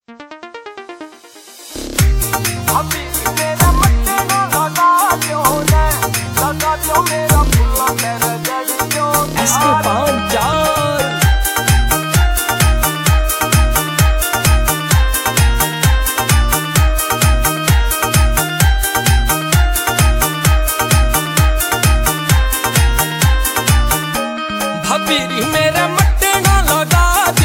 भबीरी मेरा मट्टे ना लगा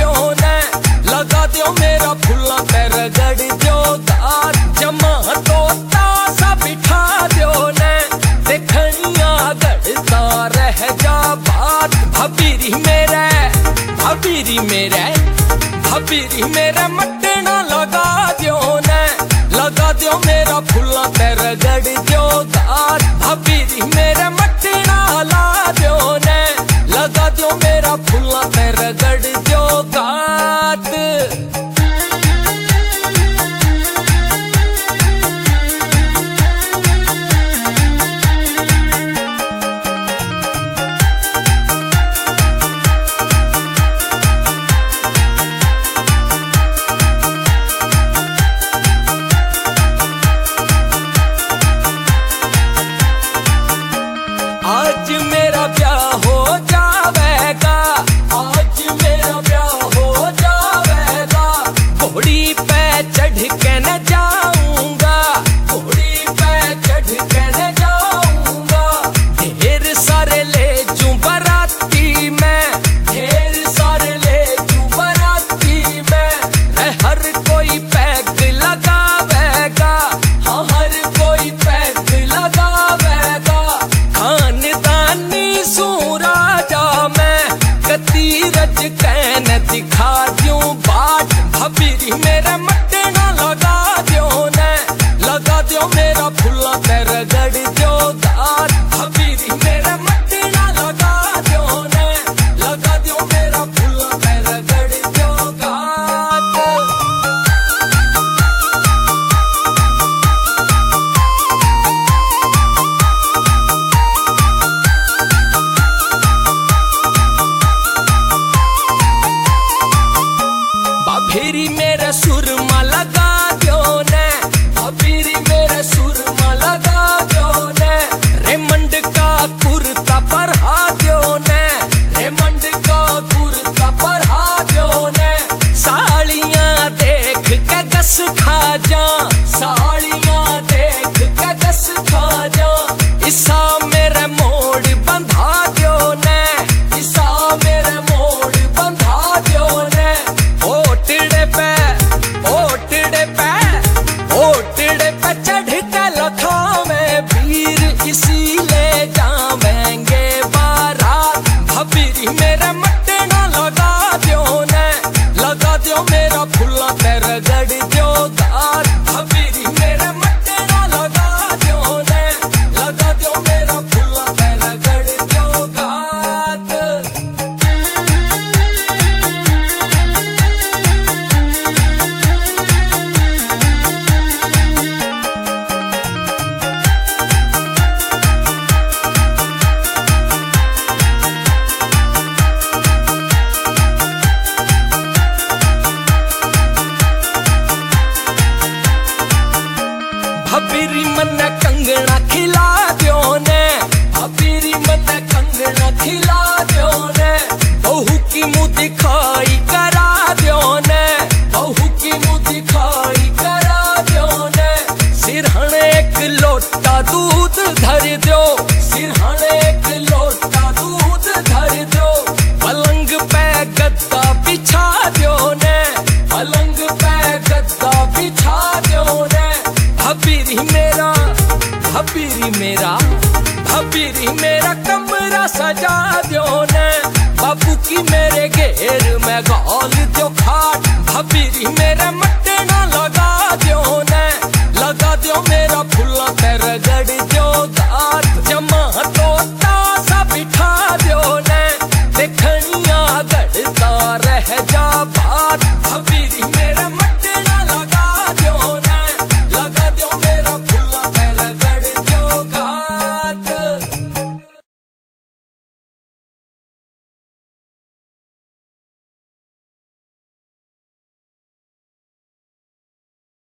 दियो मेरा फुल्ला पैर गड़ दियो दार जमा तोता सा बिठा दियो ने देखनिया गड़ता रह जा बात। भबीरी मेरा मट्टे ना लगा दियो मेरा फुल्ला पैर गड़ दियो दार। भबीरी मेरा मट्टे ना ला दियो ने लगा दियो मेरा फुल्ला पैर गड़ दियो गात। आज मेरा ब्याह हो जावेगा, आज मेरा ब्याह हो जावेगा। घोड़ी पे चढ़ के न जाऊंगा, घोड़ी पे चढ़ के न जाऊंगा। ढेर सारे ले जूं बराती में, ढेर सारे ले जूं बराती में। हर कोई पैग लगावेगा, हाँ हर कोई पैग लगावेगा। खानदानी सूरा जा मैं कतीरज कैन दिखा दूं बाट। भबीरी मेरा मट्टे ना लगा दियो मेरा फुल्ला पैर गड़ दियो दार। भबीरी मेरा मट्टे ना लगा दियो मेरा फुल्ला पैर गड़ दियो गात। भबीरी मेरे सुरमा लगा दियो ने, भबीरी मेरे सुरमा लगा दियो ने। रेमंड का कुर्ता पहरा दियो ने, रेमंड का कुर्ता पहरा दियो ने। साड़ियां देख के गस खा जा, साड़ियां देख के गस खा जा। इसा मेरे मोड़ बंधा दियो ने, इसा मेरे मोड़ बंधा दियो ने। ओटड़े पे चढ़ के लखावे वीर इसी ले जावेंगे बारात। भबीरी मेरा मट्टे ना लगा दियो मेरा फुल्ला पैर गड़ दियो दार। भबीरी मेरा मट्टे ना लगा दियो मेरा फुल्ला पैर गड़ दियो गात। भबीरी मन्ने कंगना खिला दियो ने, भबीरी मन्ने कंगना खिला दियो ने। बहू की मुँह दिखाई करा दियो ने, बहू की मुँह दिखाई करा दियो ने। सिरहने एक लोटा दूध धर दियो, सिरहने एक लोटा दूध धर दियो। पलंग पे गद्दा बिछा दियो ने, पलंग पे गद्दा बिछा दियो ने। भबीरी मेरा कमरा सजा दियो ने। बाबू की मेरे घेर में गाल दियो खाट। भबीरी मेरा मट्टे ना लगा दियो ने, लगा दियो मेरा फुल्ला पैर गड़ दियो